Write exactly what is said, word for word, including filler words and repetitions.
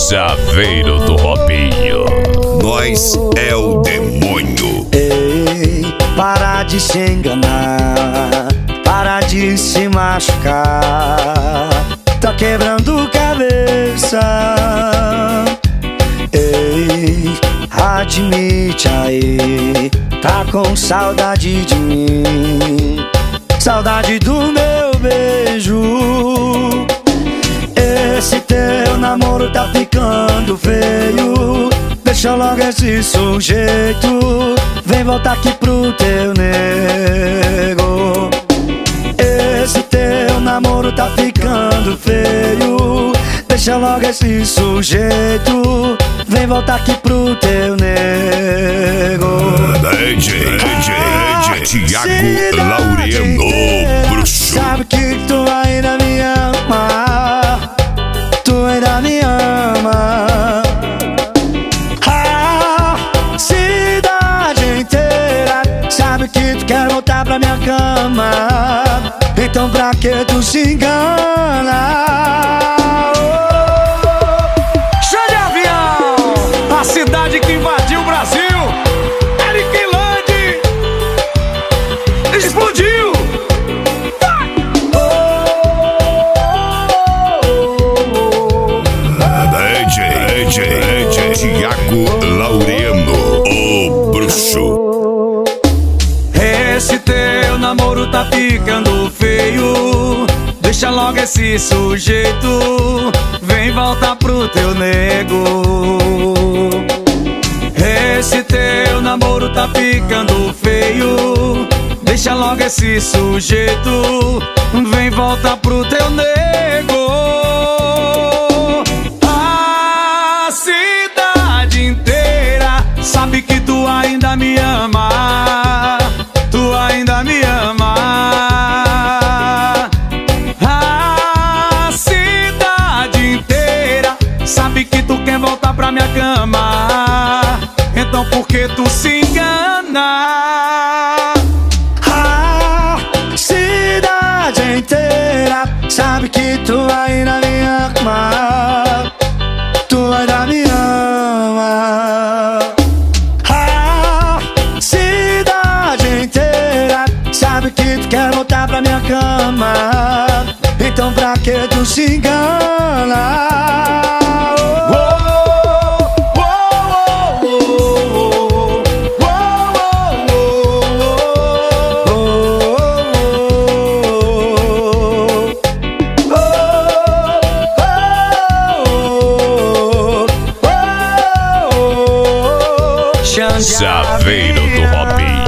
Chaveiro do Robinho. Nós é o demônio. Ei, para de se enganar, para de se machucar, tá quebrando cabeça. Ei, admite aí, tá com saudade de mim, saudade do meu beijo. Esse teu namoro tá ficando feio, deixa logo esse sujeito, vem voltar aqui pro teu nego. Esse teu namoro tá ficando feio, deixa logo esse sujeito, vem voltar aqui pro teu nego. D J, D J, D J Thiago Laureano, bruxo. Sabe que tu ainda me ama, tu ainda me ama. A cidade inteira sabe que tu quer voltar pra minha cama, então pra que tu se engana? Show de avião! A cidade que invadiu o Brasil, Eric Land explodiu! D J, D J, D J Thiago Laureano, o bruxo. Esse teu namoro tá ficando feio, deixa logo esse sujeito, vem voltar pro teu nego. Esse teu namoro tá ficando feio, deixa logo esse sujeito, vem voltar pro teu nego. A cidade inteira sabe que tu ainda me ama, tu ainda me ama. A cidade inteira sabe que tu quer voltar pra minha cama, então por que tu se engana? A cidade inteira sabe que tu ainda me ama, tu ainda me ama. A cidade inteira sabe que tu quer voltar pra minha cama, então pra que tu se engana? Chaveiro do Robinho.